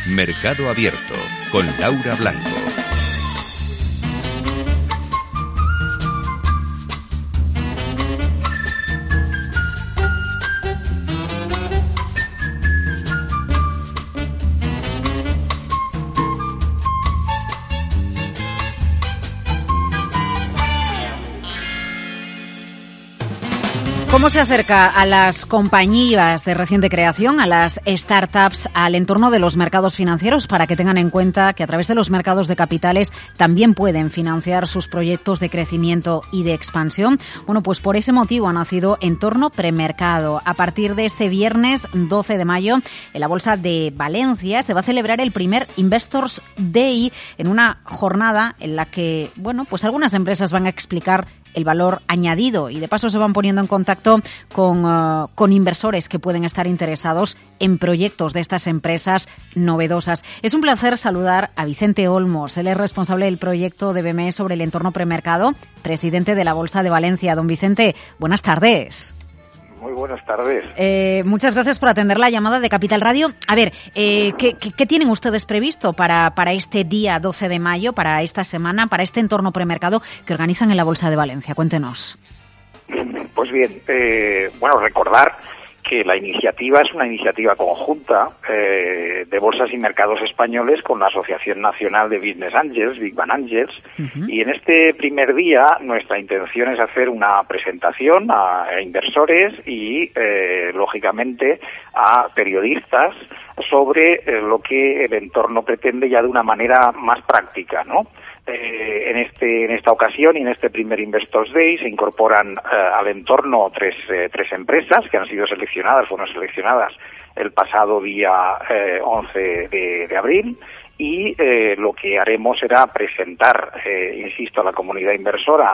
Mercado Abierto con Laura Blanco. ¿Cómo se acerca a las compañías de reciente creación, a las startups, al entorno de los mercados financieros para que tengan en cuenta que a través de los mercados de capitales también pueden financiar sus proyectos de crecimiento y de expansión? Bueno, pues por ese motivo ha nacido Entorno Premercado. A partir de este viernes 12 de mayo, en la Bolsa de Valencia se va a celebrar el primer Investors Day, en una jornada en la que, bueno, pues algunas empresas van a explicar el valor añadido y de paso se van poniendo en contacto con inversores que pueden estar interesados en proyectos de estas empresas novedosas. Es un placer saludar a Vicente Olmos. Él es responsable del proyecto de BME sobre el entorno premercado, presidente de la Bolsa de Valencia. Don Vicente, buenas tardes. Muy buenas tardes. Muchas gracias por atender la llamada de Capital Radio. A ver, ¿qué tienen ustedes previsto para este día 12 de mayo, para esta semana, para este entorno premercado que organizan en la Bolsa de Valencia? Cuéntenos. Pues bien, recordar que la iniciativa es una iniciativa conjunta de bolsas y mercados españoles con la Asociación Nacional de Business Angels, Big Bang Angels, y en este primer día nuestra intención es hacer una presentación a inversores y, lógicamente, a periodistas sobre lo que el entorno pretende ya de una manera más práctica, ¿no? En esta ocasión y en este primer Investors Day se incorporan al entorno tres empresas que han sido fueron seleccionadas el pasado día 11 de abril y lo que haremos será presentar, insisto, a la comunidad inversora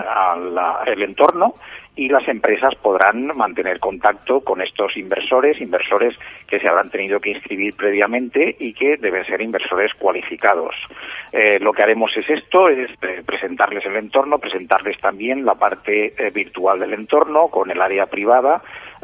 el entorno, y las empresas podrán mantener contacto con estos inversores que se habrán tenido que inscribir previamente y que deben ser inversores cualificados. Lo que haremos es presentarles el entorno, presentarles también la parte virtual del entorno con el área privada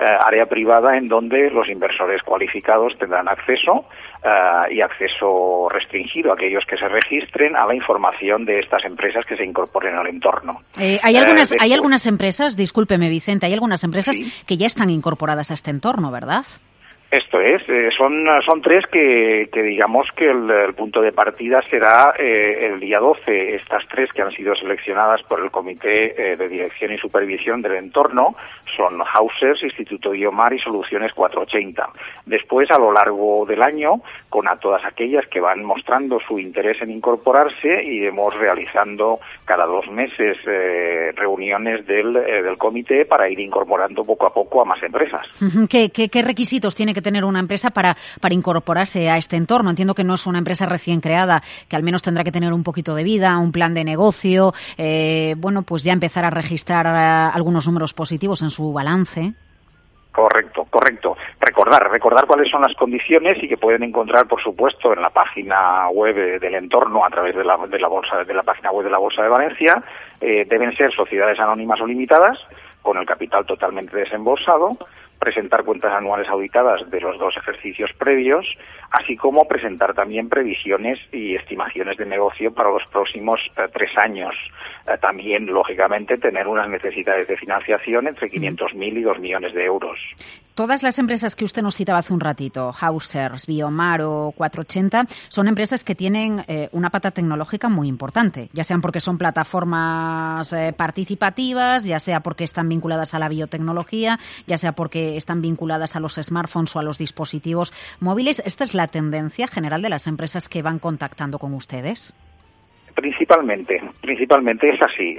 en donde los inversores cualificados tendrán acceso y acceso restringido a aquellos que se registren a la información de estas empresas que se incorporen al entorno. Hay algunas empresas, discúlpeme Vicente, hay algunas empresas que ya están incorporadas a este entorno, ¿verdad? Esto es, son tres que digamos que el punto de partida será el día 12. Estas tres que han sido seleccionadas por el Comité de Dirección y Supervisión del Entorno son Hausers, Instituto Guiomar y Soluciones 480. Después, a lo largo del año, con a todas aquellas que van mostrando su interés en incorporarse, iremos realizando cada 2 meses reuniones del comité para ir incorporando poco a poco a más empresas. ¿Qué requisitos tiene que tener una empresa para incorporarse a este entorno? Entiendo que no es una empresa recién creada, que al menos tendrá que tener un poquito de vida, un plan de negocio, pues ya empezar a registrar algunos números positivos en su balance. Correcto. Recordar cuáles son las condiciones y que pueden encontrar, por supuesto, en la página web del entorno a través de la página web de la Bolsa de Valencia. Deben ser sociedades anónimas o limitadas, con el capital totalmente desembolsado, presentar cuentas anuales auditadas de los 2 ejercicios previos, así como presentar también previsiones y estimaciones de negocio para los próximos 3 años. También, lógicamente, tener unas necesidades de financiación entre 500.000 y 2 millones de euros. Todas las empresas que usted nos citaba hace un ratito, Hausers, Guiomar o 480, son empresas que tienen una pata tecnológica muy importante, ya sean porque son plataformas participativas, ya sea porque están vinculadas a la biotecnología, ya sea porque están vinculadas a los smartphones o a los dispositivos móviles. ¿Esta es la tendencia general de las empresas que van contactando con ustedes? Principalmente es así,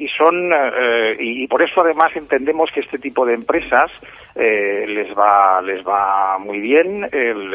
y por eso además entendemos que este tipo de empresas les va muy bien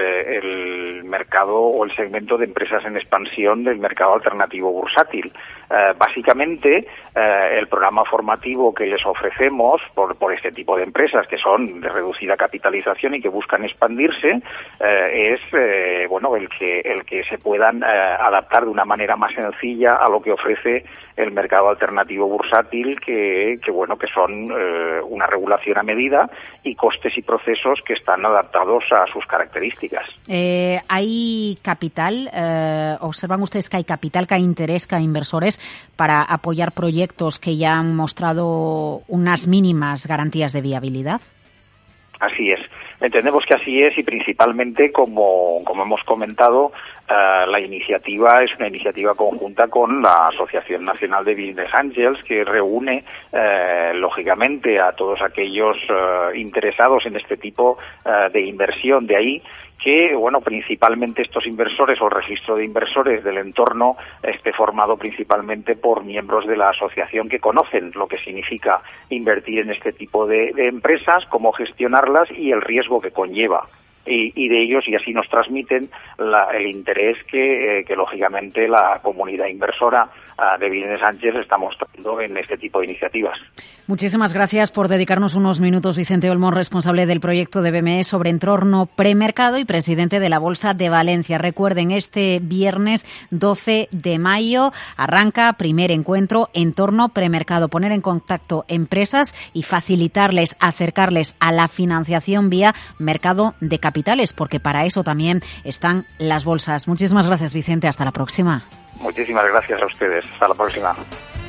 el mercado o el segmento de empresas en expansión del mercado alternativo bursátil. Básicamente, el programa formativo que les ofrecemos por este tipo de empresas que son de reducida capitalización y que buscan expandirse es el que se puedan adaptar de una manera más sencilla a lo que ofrece el mercado alternativo bursátil, que son una regulación a medida y costes y procesos que están adaptados a sus características. ¿Hay capital? ¿Observan ustedes que hay capital, que hay interés, que hay inversores para apoyar proyectos que ya han mostrado unas mínimas garantías de viabilidad? Así es. Entendemos que así es y principalmente, como hemos comentado, la iniciativa es una iniciativa conjunta con la Asociación Nacional de Business Angels, que reúne, lógicamente, a todos aquellos interesados en este tipo de inversión. De ahí que, principalmente estos inversores o el registro de inversores del entorno esté formado principalmente por miembros de la asociación que conocen lo que significa invertir en este tipo de empresas, cómo gestionarlas y el riesgo que conlleva. Y de ellos, y así nos transmiten el interés que lógicamente la comunidad inversora de Business Angels está mostrando en este tipo de iniciativas. Muchísimas gracias por dedicarnos unos minutos, Vicente Olmos, responsable del proyecto de BME sobre entorno premercado y presidente de la Bolsa de Valencia. Recuerden, este viernes 12 de mayo arranca primer encuentro entorno premercado. Poner en contacto empresas y facilitarles, acercarles a la financiación vía mercado de capitales, porque para eso también están las bolsas. Muchísimas gracias, Vicente. Hasta la próxima. Muchísimas gracias a ustedes. Hasta la próxima.